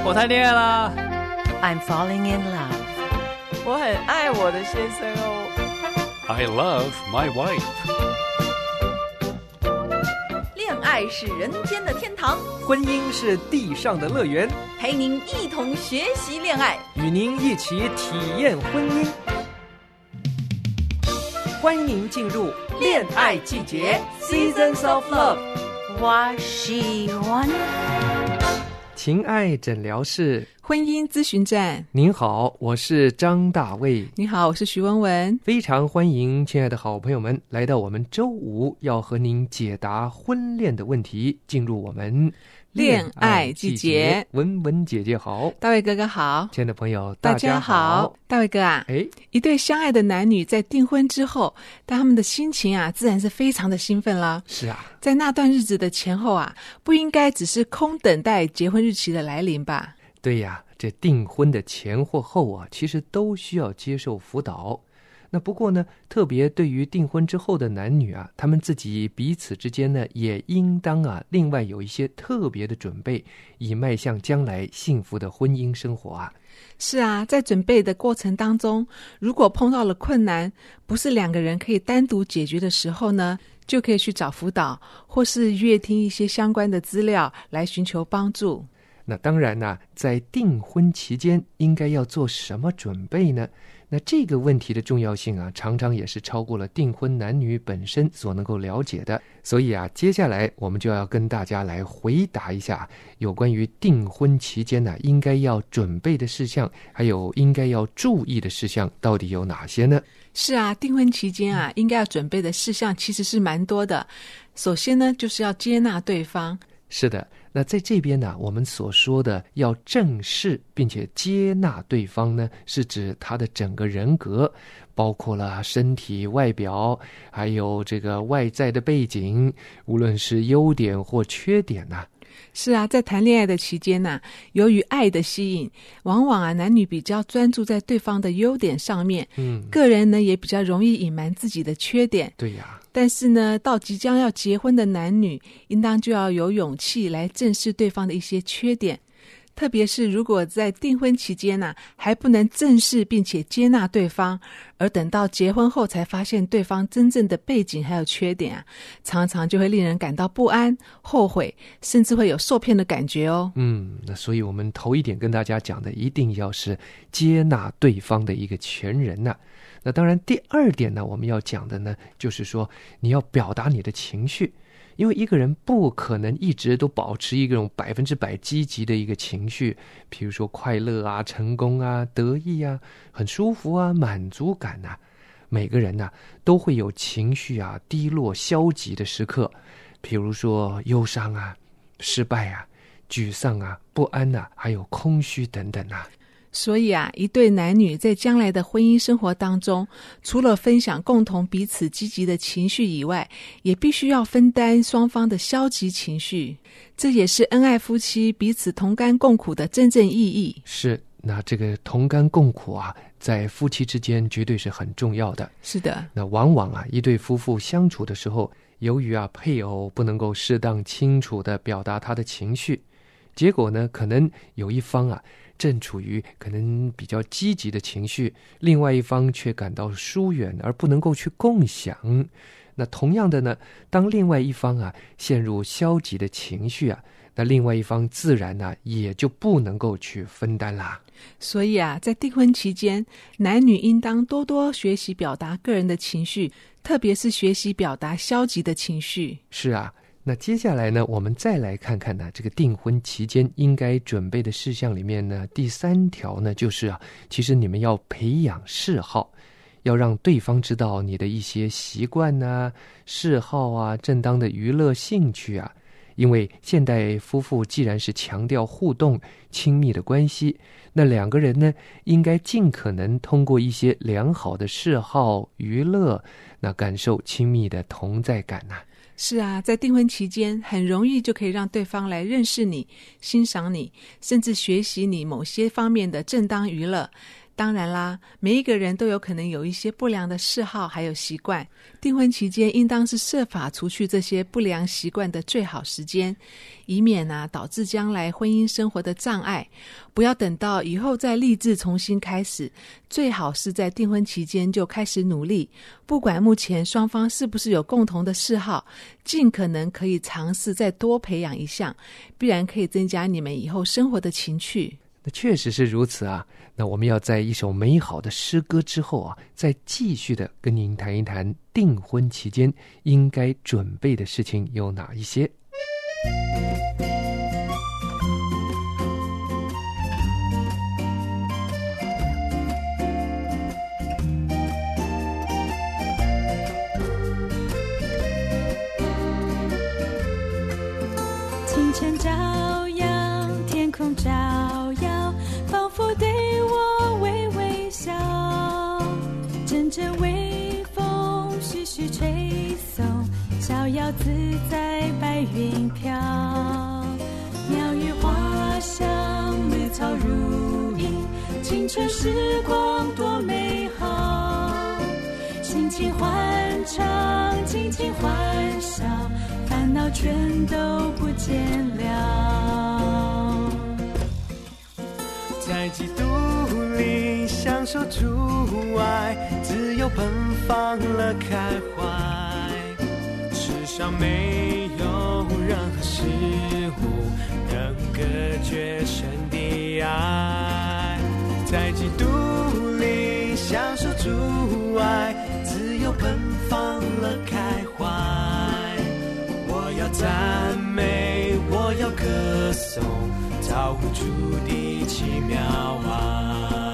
我谈恋爱啦。 I'm falling in love. 我很爱我的先生哦。 I love my wife. 恋爱是人间的天堂， 婚姻是地上的乐园， 陪您一同学习恋爱， 与您一起体验婚姻。欢迎进入恋爱季节 Seasons of Love。 我喜欢情爱诊疗室， 婚姻咨询站。 您好，我是张大卫。 你好，我是徐文文。 非常欢迎亲爱的好朋友们来到我们周五要和您解答婚恋的问题，进入我们恋爱季节。 文文姐姐好， 大卫哥哥好， 亲爱的朋友大大家好。 大卫哥啊，一对相爱的男女在订婚之后，但他们的心情啊，自然是非常的兴奋啦。 是啊， 在那段日子的前后啊，不应该只是空等待结婚日期的来临吧？ 对呀，这订婚的前或后啊，其实都需要接受辅导。那不过呢，特别对于订婚之后的男女啊，他们自己彼此之间呢，也应当啊，另外有一些特别的准备，以迈向将来幸福的婚姻生活啊。 是啊，在准备的过程当中，如果碰到了困难，不是两个人可以单独解决的时候呢，就可以去找辅导，或是阅听一些相关的资料来寻求帮助。 那当然呢，在订婚期间应该要做什么准备呢？那这个问题的重要性啊，常常也是超过了订婚男女本身所能够了解的。所以啊，接下来我们就要跟大家来回答一下有关于订婚期间呢，应该要准备的事项，还有应该要注意的事项，到底有哪些呢？ 是啊，订婚期间啊，应该要准备的事项其实是蛮多的。首先呢，就是要接纳对方。 是的，那在这边呢，我们所说的要正视并且接纳对方呢，是指他的整个人格，包括了身体、外表，还有这个外在的背景，无论是优点或缺点啊。 是啊，在谈恋爱的期间啊，由于爱的吸引，往往啊男女比较专注在对方的优点上面，个人呢也比较容易隐瞒自己的缺点。 对呀。 但是呢，到即将要结婚的男女，应当就要有勇气来正视对方的一些缺点。特别是如果在订婚期间啊，还不能正视并且接纳对方，而等到结婚后才发现对方真正的背景还有缺点啊，常常就会令人感到不安、后悔，甚至会有受骗的感觉哦。 那所以我们头一点跟大家讲的，一定要是接纳对方的一个全人啊。那当然第二点呢，我们要讲的呢，就是说你要表达你的情绪。因为一个人不可能一直都保持一种100%积极的一个情绪，比如说快乐啊、成功啊、得意啊、很舒服啊、满足感啊。每个人都会有情绪啊低落、消极的时刻，比如说忧伤啊、失败啊、沮丧啊、不安啊，还有空虚等等啊。 所以啊，一对男女在将来的婚姻生活当中，除了分享共同彼此积极的情绪以外，也必须要分担双方的消极情绪，这也是恩爱夫妻彼此同甘共苦的真正意义。 是，那这个同甘共苦啊，在夫妻之间绝对是很重要的。 是的， 那往往啊，一对夫妇相处的时候，由于啊配偶不能够适当清楚地表达他的情绪，结果呢，可能有一方啊正处于可能比较积极的情绪，另外一方却感到疏远而不能够去共享。那同样的呢，当另外一方啊陷入消极的情绪啊，那另外一方自然也就不能够去分担啦。 所以啊，在订婚期间，男女应当多多学习表达个人的情绪，特别是学习表达消极的情绪。 是啊，那接下来呢，我们再来看看呢，这个订婚期间应该准备的事项里面呢，第3条呢，就是啊，其实你们要培养嗜好，要让对方知道你的一些习惯啊、嗜好啊、正当的娱乐兴趣啊。因为现代夫妇既然是强调互动、亲密的关系，那两个人呢，应该尽可能通过一些良好的嗜好、娱乐，那感受亲密的同在感啊。 是啊，在订婚期间很容易就可以让对方来认识你、欣赏你，甚至学习你某些方面的正当娱乐。 当然啦，每一个人都有可能有一些不良的嗜好还有习惯，订婚期间应当是设法除去这些不良习惯的最好时间，以免导致将来婚姻生活的障碍。不要等到以后再立志重新开始，最好是在订婚期间就开始努力，不管目前双方是不是有共同的嗜好，尽可能可以尝试再多培养一项，必然可以增加你们以后生活的情趣。 那确实是如此啊。那我们要在一首美好的诗歌之后再继续的跟您谈一谈订婚期间应该准备的事情有哪一些。 清晨照耀，天空照耀，仿佛对我微微笑。阵阵微风徐徐吹送，逍遥自在白云飘。鸟语花香，绿草如茵，青春时光多美好。心情欢畅，尽情欢笑，烦恼全都不见了。 在基督里享受主爱，自由奔放了开怀。世上没有任何事物能隔绝神的爱。在基督里享受主爱，自由奔放了开怀。我要赞美，我要歌颂，造物主的奇妙爱。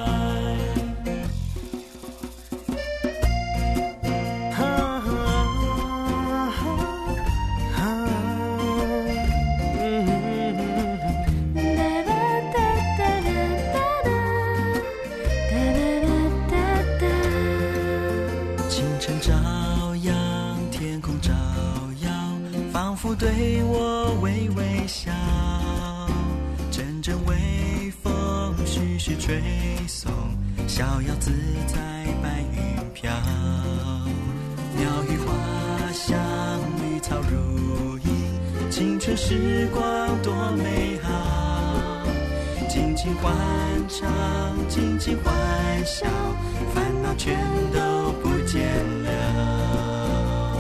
清晨照阳，天空照耀，仿佛对我微微笑。阵阵微风徐徐吹送，逍遥自在白云飘。鸟语花香，绿草如茵，青春时光多美好。尽情欢唱，尽情欢笑，烦恼全都不见了。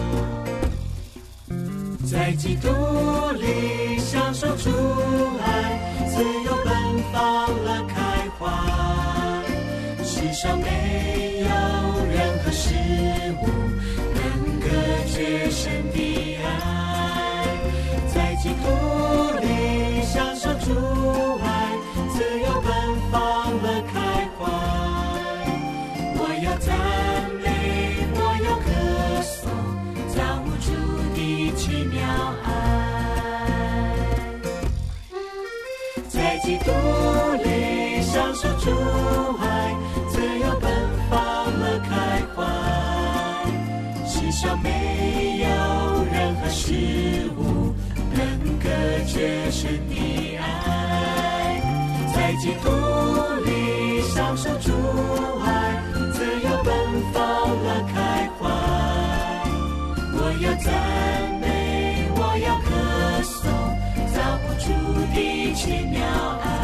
在基督里享受主爱，自由奔放了开怀。世上没有任何事物能隔绝神的爱。在基督里享受主爱，自由奔放了开怀。我要赞美，我要歌颂，造物主的奇妙爱。在基督里享受主爱，自由奔放了开怀。世上没有任何事物能隔绝神的爱。在基督里享受主爱，自由奔放了开怀。我要赞美，我要歌颂，造物主的奇妙爱。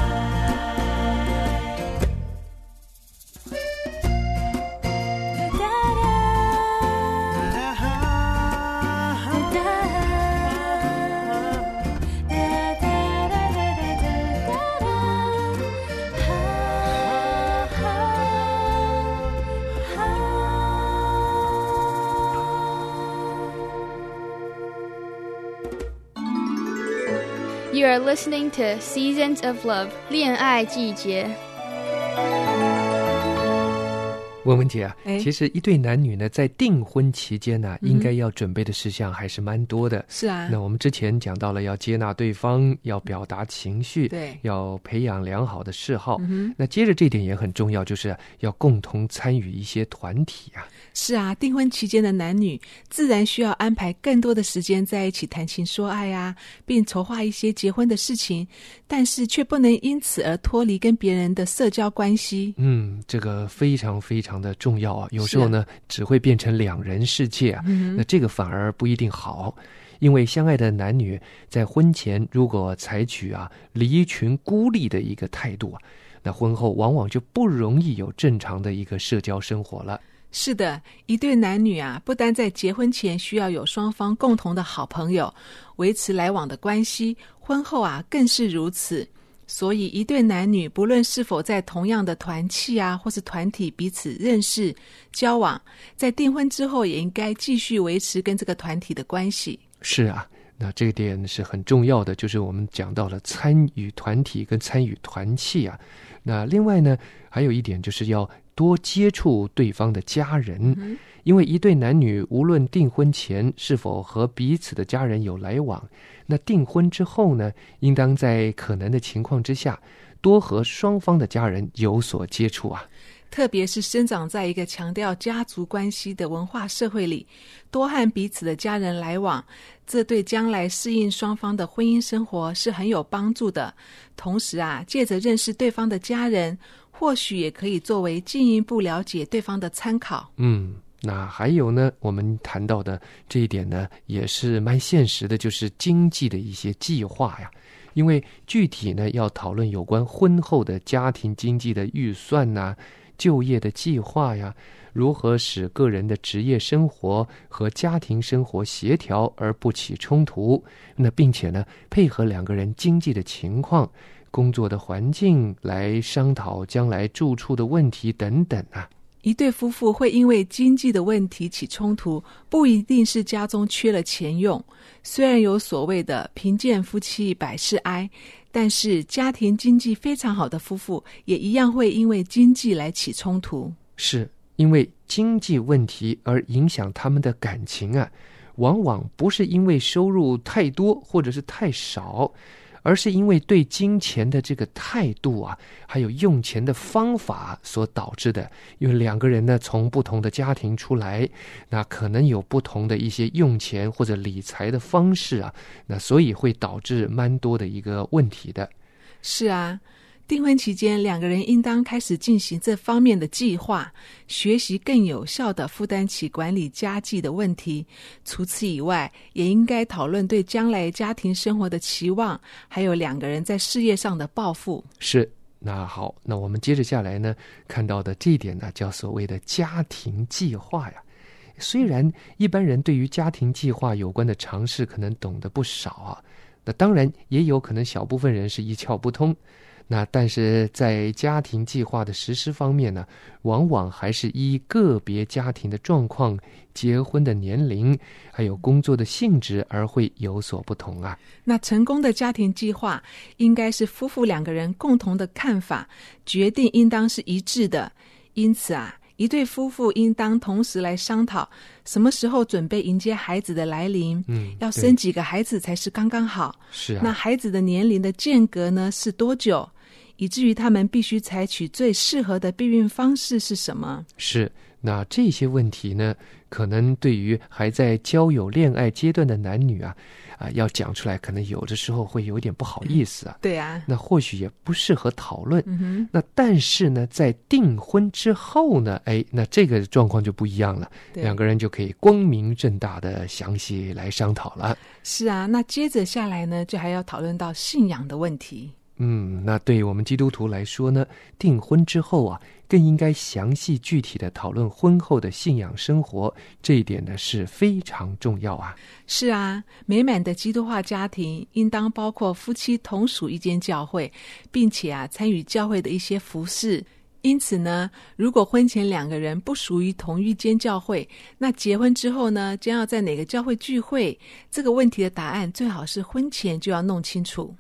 You are listening to Seasons of Love 恋爱季节。 文文姐啊， 哎其实一对男女呢，在订婚期间呢，应该要准备的事项还是蛮多的。 是啊， 那我们之前讲到了要接纳对方，要表达情绪， 对， 要培养良好的嗜好。那接着这点也很重要，就是要共同参与一些团体啊。 是啊，订婚期间的男女自然需要安排更多的时间在一起谈情说爱啊，并筹划一些结婚的事情，但是却不能因此而脱离跟别人的社交关系。 这个非常非常的重要啊。有时候呢，只会变成两人世界啊。那这个反而不一定好。因为相爱的男女在婚前如果采取离群孤立的一个态度啊，那婚后往往就不容易有正常的一个社交生活了。 是的，一对男女啊，不单在结婚前需要有双方共同的好朋友，维持来往的关系，婚后啊更是如此。所以一对男女不论是否在同样的团契啊或是团体彼此认识交往，在订婚之后也应该继续维持跟这个团体的关系。 是啊，那这点是很重要的，就是我们讲到了参与团体跟参与团契啊。那另外呢，还有一点就是要多接触对方的家人，因为一对男女无论订婚前是否和彼此的家人有来往，那订婚之后呢，应当在可能的情况之下，多和双方的家人有所接触啊。 特别是生长在一个强调家族关系的文化社会里，多和彼此的家人来往，这对将来适应双方的婚姻生活是很有帮助的。同时啊，借着认识对方的家人，或许也可以作为进一步了解对方的参考。 那还有呢，我们谈到的这一点呢，也是蛮现实的，就是经济的一些计划呀。因为具体呢，要讨论有关婚后的家庭经济的预算呐、就业的计划呀，如何使个人的职业生活和家庭生活协调而不起冲突，那并且呢，配合两个人经济的情况、工作的环境来商讨将来住处的问题等等啊。 一对夫妇会因为经济的问题起冲突，不一定是家中缺了钱用。虽然有所谓的贫贱夫妻百事哀，但是家庭经济非常好的夫妇也一样会因为经济来起冲突。 是因为经济问题而影响他们的感情啊，往往不是因为收入太多或者是太少，而是因为对金钱的这个态度啊，还有用钱的方法所导致的。因为两个人呢，从不同的家庭出来，那可能有不同的一些用钱或者理财的方式啊，那所以会导致蛮多的一个问题的。 是啊，订婚期间，两个人应当开始进行这方面的计划，学习更有效地负担起管理家计的问题。除此以外，也应该讨论对将来家庭生活的期望，还有两个人在事业上的抱负。 是，那好，那我们接着下来呢，看到的这一点呢，叫所谓的家庭计划呀。虽然一般人对于家庭计划有关的常识可能懂得不少啊，那当然也有可能小部分人是一窍不通。那但是在家庭计划的实施方面呢，往往还是依个别家庭的状况、结婚的年龄还有工作的性质而会有所不同啊。 那成功的家庭计划应该是夫妇两个人共同的看法，决定应当是一致的。因此啊，一对夫妇应当同时来商讨什么时候准备迎接孩子的来临，要生几个孩子才是刚刚好。 是啊， 那孩子的年龄的间隔呢是多久，以至于他们必须采取最适合的避孕方式是什么？ 是，那这些问题呢，可能对于还在交友恋爱阶段的男女要讲出来，可能有的时候会有点不好意思啊。 对啊， 那或许也不适合讨论。那但是呢，在订婚之后呢，那这个状况就不一样了，两个人就可以光明正大的详细来商讨了。 是啊，那接着下来呢，就还要讨论到信仰的问题。 那对我们基督徒来说呢，订婚之后啊，更应该详细具体的讨论婚后的信仰生活，这一点呢是非常重要啊。 是啊，美满的基督化家庭应当包括夫妻同属一间教会，并且参与教会的一些服事。因此呢，如果婚前两个人不属于同一间教会，那结婚之后呢，将要在哪个教会聚会，这个问题的答案最好是婚前就要弄清楚。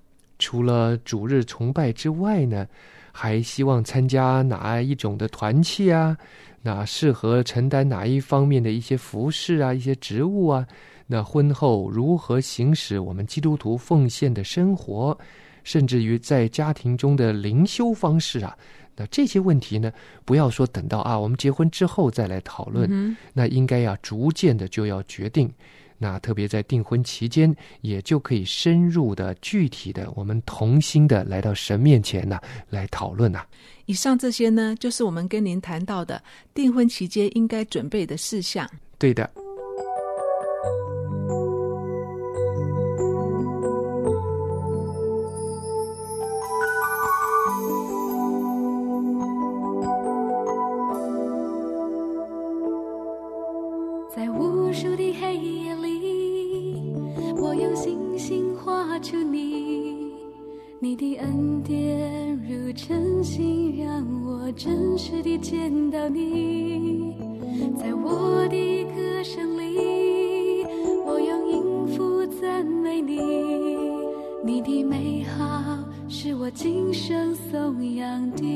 除了主日崇拜之外呢，还希望参加哪一种的团契啊，那适合承担哪一方面的一些服事啊，一些职务啊，那婚后如何行使我们基督徒奉献的生活，甚至于在家庭中的灵修方式啊，那这些问题呢，不要说等到我们结婚之后再来讨论，那应该逐渐的就要决定。那特别在订婚期间，也就可以深入的、具体的，我们同心的来到神面前来讨论以上这些呢，就是我们跟您谈到的订婚期间应该准备的事项。 对的。 在无数的黑夜里，我用星星画出你，你的恩典如晨星，让我真实地见到你。在我的歌声里，我用音符赞美你，你的美好是我今生颂扬的。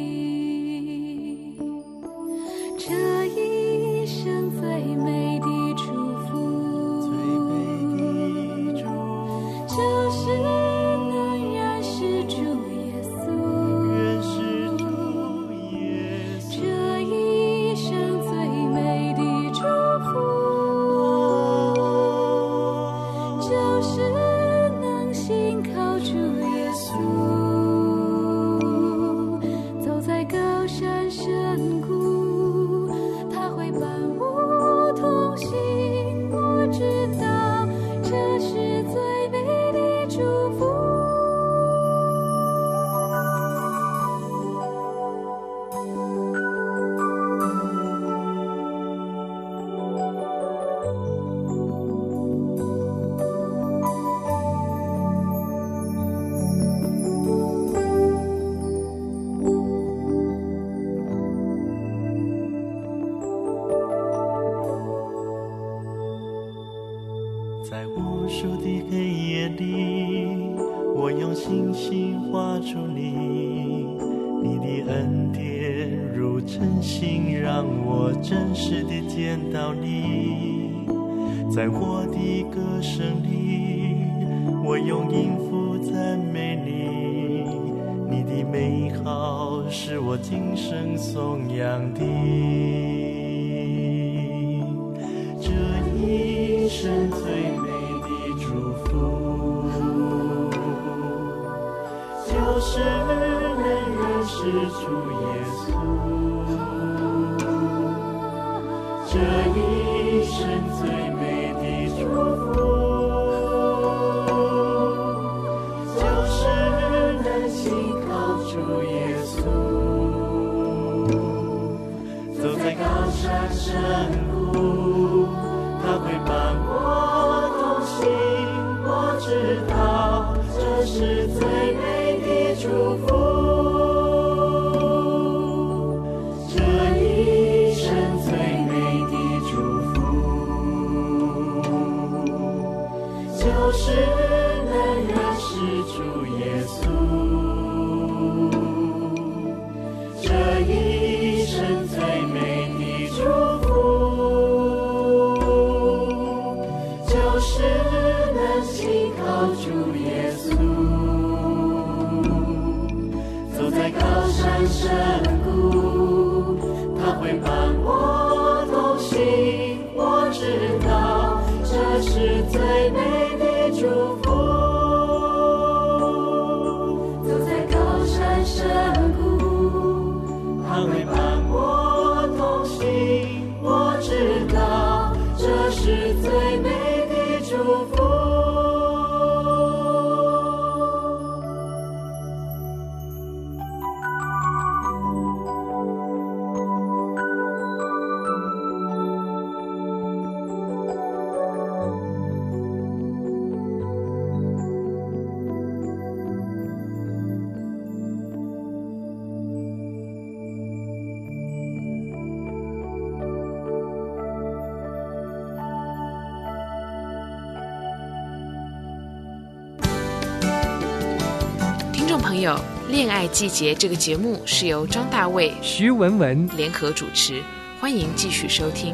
这一生最美的祝福，就是能认识主耶稣。这一生最美的祝福，就是能信靠主耶稣。走在高山深谷，他会伴我同行，我知道这是最美的祝福。 在无数的黑夜里，我用星星画出你，你的恩典如晨星，让我真实地见到你。在我的歌声里，我用音符赞美你，你的美好是我今生颂扬的。这一生最美的祝福，就是能认识主耶稣。这一生最美的祝福，就是能信靠主耶稣。走在高山深谷，他会伴我同行，我知道这是最美的祝福。这一生最美的祝福，就是能认识主耶稣。这一生最美的祝福，就是能信靠主耶稣。走在高山深谷，他会伴我同行，我知道这是最美的祝福。走在高山深谷，他会伴我同行，我知道这是最美的祝福。 友，恋爱季节这个节目是由张大卫、 徐文文联合主持，欢迎继续收听。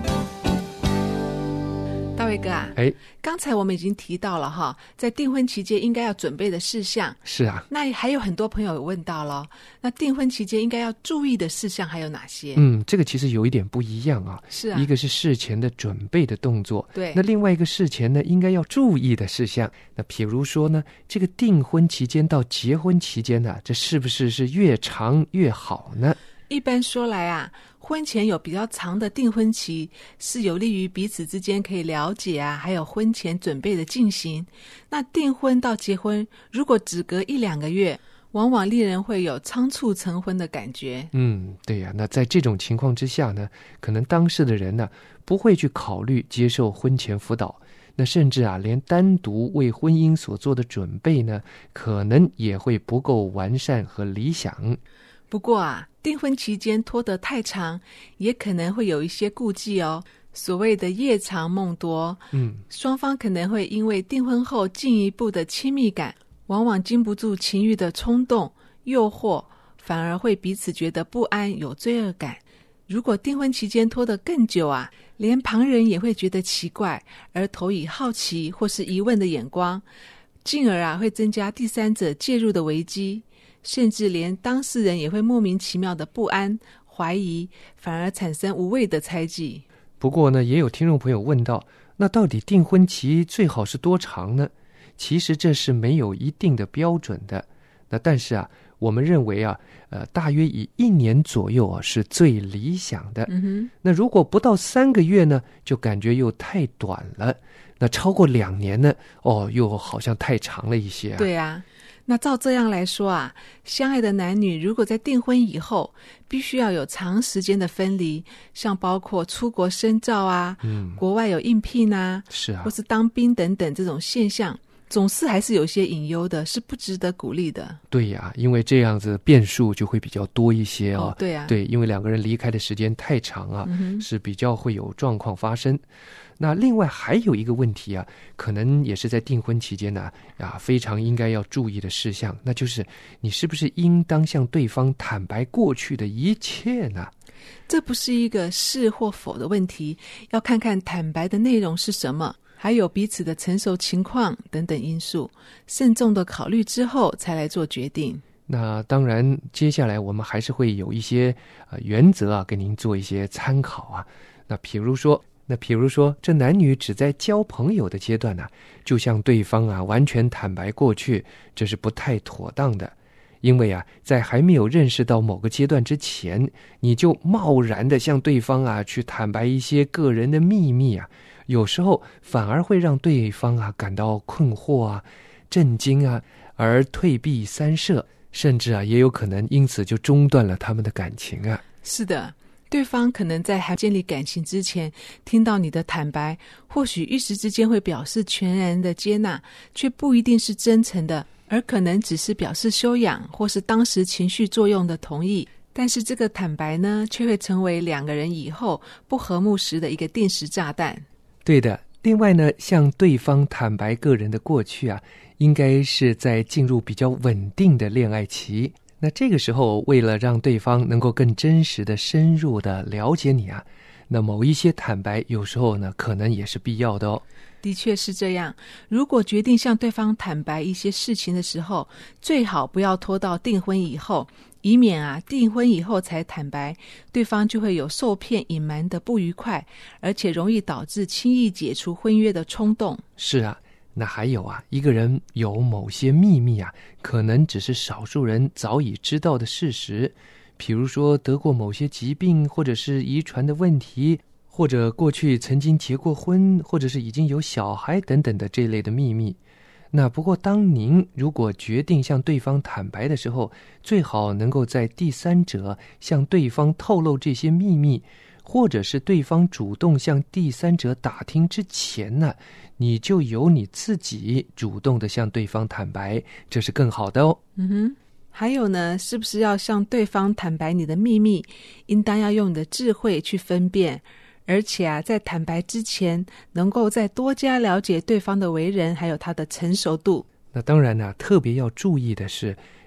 大卫哥啊，刚才我们已经提到了哈，在订婚期间应该要准备的事项。 是啊， 那还有很多朋友问到了，那订婚期间应该要注意的事项还有哪些？ 这个其实有一点不一样啊。 是啊， 一个是事前的准备的动作， 对， 那另外一个事前呢，应该要注意的事项。那比如说呢，这个订婚期间到结婚期间呢，这是不是越长越好呢？ 一般说来啊，婚前有比较长的订婚期，是有利于彼此之间可以了解啊，还有婚前准备的进行。那订婚到结婚，如果只隔1-2个月，往往令人会有仓促成婚的感觉。 对呀，那在这种情况之下呢，可能当事的人呢，不会去考虑接受婚前辅导，那甚至啊，连单独为婚姻所做的准备呢，可能也会不够完善和理想。 不过啊，订婚期间拖得太长，也可能会有一些顾忌哦。所谓的夜长梦多，双方可能会因为订婚后进一步的亲密感，往往经不住情欲的冲动、诱惑，反而会彼此觉得不安、有罪恶感。如果订婚期间拖得更久啊，连旁人也会觉得奇怪，而投以好奇或是疑问的眼光，进而啊会增加第三者介入的危机。甚至连当事人也会莫名其妙的不安、怀疑，反而产生无谓的猜忌。 不过呢，也有听众朋友问到，那到底订婚期最好是多长呢？其实这是没有一定的标准的。那但是啊，我们认为啊，大约以1年左右啊是最理想的。那如果不到3个月呢，就感觉又太短了。那超过2年呢，又好像太长了一些啊。 对啊。那照这样来说啊，相爱的男女如果在订婚以后必须要有长时间的分离，像包括出国深造啊，国外有应聘啊， 是啊， 或是当兵等等这种现象，总是还是有些隐忧的，是不值得鼓励的。 对呀，因为这样子变数就会比较多一些啊。 对啊， 对，因为2个人离开的时间太长啊，是比较会有状况发生。那另外还有一个问题啊，可能也是在订婚期间呢，非常应该要注意的事项，那就是你是不是应当向对方坦白过去的一切呢？ 这不是一个是或否的问题，要看看坦白的内容是什么，还有彼此的成熟情况等等因素，慎重的考虑之后才来做决定。 那当然，接下来我们还是会有一些原则啊，给您做一些参考啊。那比如说，这男女只在交朋友的阶段呢，就向对方啊完全坦白过去，这是不太妥当的。因为啊，在还没有认识到某个阶段之前，你就贸然的向对方啊去坦白一些个人的秘密啊，有时候反而会让对方啊感到困惑啊、震惊啊，而退避三舍，甚至啊也有可能因此就中断了他们的感情啊。 是的。对方可能在还建立感情之前听到你的坦白，或许一时之间会表示全然的接纳，却不一定是真诚的，而可能只是表示修养或是当时情绪作用的同意。但是这个坦白呢，却会成为2个人以后不和睦时的一个定时炸弹。 对的。另外呢，向对方坦白个人的过去啊，应该是在进入比较稳定的恋爱期。那这个时候，为了让对方能够更真实的、深入的了解你啊，那某一些坦白有时候呢，可能也是必要的哦。 的确是这样。如果决定向对方坦白一些事情的时候，最好不要拖到订婚以后，以免啊订婚以后才坦白，对方就会有受骗隐瞒的不愉快，而且容易导致轻易解除婚约的冲动。 是啊。那还有啊，一个人有某些秘密啊，可能只是少数人早已知道的事实，比如说得过某些疾病，或者是遗传的问题，或者过去曾经结过婚，或者是已经有小孩等等的这类的秘密。那不过当您如果决定向对方坦白的时候，最好能够在第三者向对方透露这些秘密，或者是对方主动向第三者打听之前呢，你就由你自己主动的向对方坦白，这是更好的哦。 还有呢，是不是要向对方坦白你的秘密，应当要用你的智慧去分辨，而且啊，在坦白之前能够再多加了解对方的为人，还有他的成熟度。 那当然呢，特别要注意的是，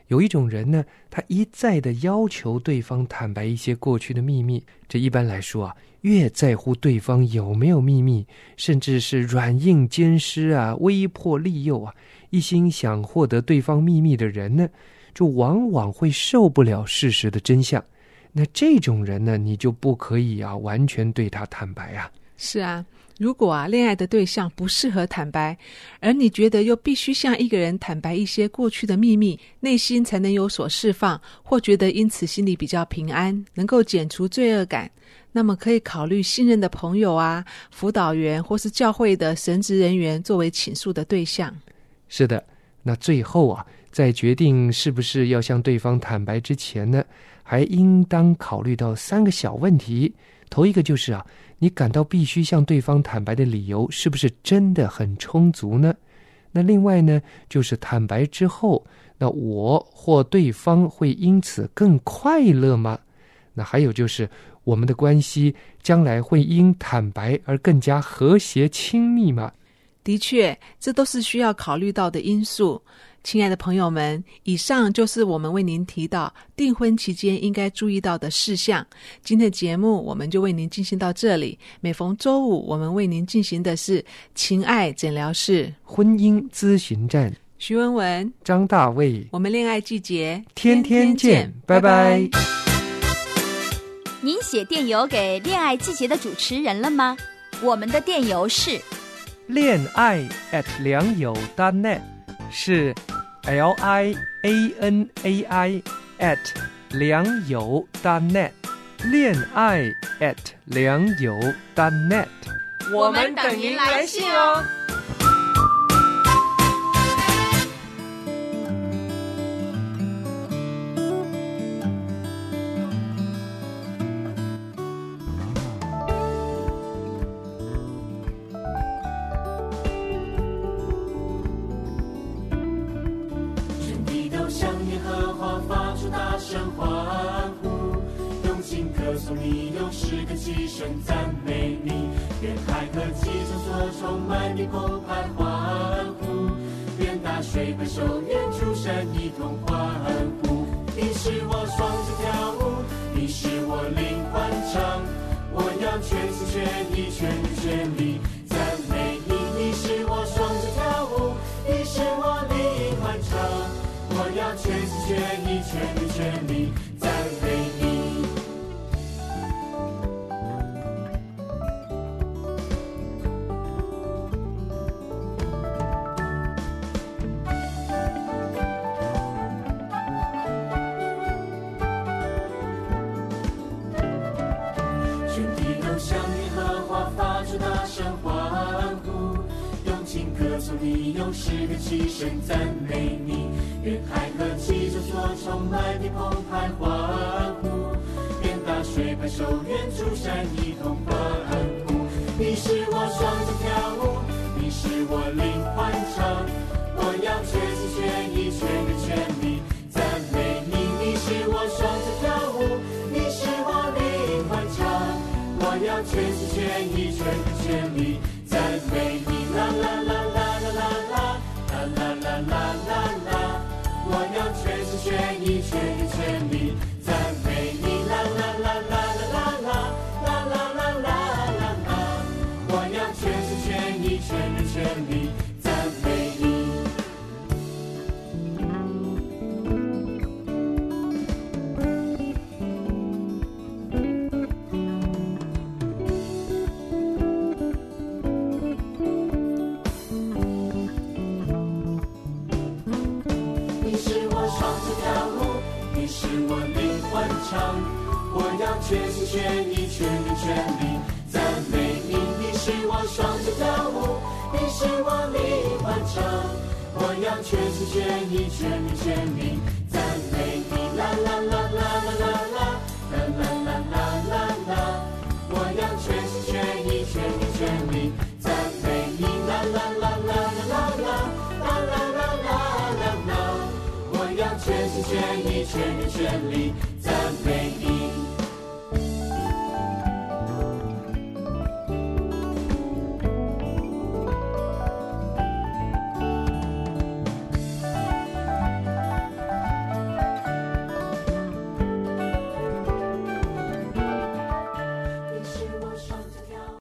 有一种人呢，他一再的要求对方坦白一些过去的秘密，这一般来说啊，越在乎对方有没有秘密，甚至是软硬兼施啊，威迫利诱啊，一心想获得对方秘密的人呢，就往往会受不了事实的真相。那这种人呢，你就不可以啊完全对他坦白啊。 是啊，如果啊恋爱的对象不适合坦白，而你觉得又必须向一个人坦白一些过去的秘密，内心才能有所释放，或觉得因此心里比较平安，能够减除罪恶感，那么可以考虑信任的朋友啊、辅导员或是教会的神职人员作为倾诉的对象。 是的，那最后啊，在决定是不是要向对方坦白之前呢，还应当考虑到3个小问题。头一个就是啊，你感到必须向对方坦白的理由是不是真的很充足呢？那另外呢，就是坦白之后，那我或对方会因此更快乐吗？那还有就是我们的关系将来会因坦白而更加和谐亲密吗？ 的确，这都是需要考虑到的因素。亲爱的朋友们，以上就是我们为您提到订婚期间应该注意到的事项。今天的节目我们就为您进行到这里。每逢周五，我们为您进行的是情爱诊疗室婚姻咨询站。 徐文文、 张大卫， 我们恋爱季节天天见，拜拜。 您写电邮给恋爱季节的主持人了吗？我们的电邮是恋爱良友.net， 是 LIANAI良友.net， 恋爱良友.net。 我们等您来信哦。 你用诗歌齐声赞美你，愿海和气中所充满你澎湃欢呼，愿大水拍手，愿诸山一同欢呼。你是我双脚跳舞，你是我灵欢唱，我要全心全意全力全力赞美你。你是我双脚跳舞，你是我灵欢唱，我要全心全意全力全力赞美你。你用诗歌齐声赞美你，愿海和气中所充满你澎湃欢呼，愿大水拍手，愿诸山一同欢呼。你是我双脚跳舞，你是我灵欢唱，我要全心全意全力全力赞美你。你是我双脚跳舞，你是我灵欢唱，我要全心全意全力全力赞美你。啦啦啦啦我要全心全意全力全力赞美你。啦啦啦啦啦啦啦啦啦啦啦啦，我要全心全意全力全力赞美你。我要全心全意全力全力赞美你。你是我双脚跳舞，你是我灵欢唱，我要全心全意全力全力赞美你。啦啦啦啦啦啦啦啦啦啦啦啦，我要全心全意全力全力赞美你。啦啦啦啦啦啦啦啦啦啦啦啦，我要全心全意全力全力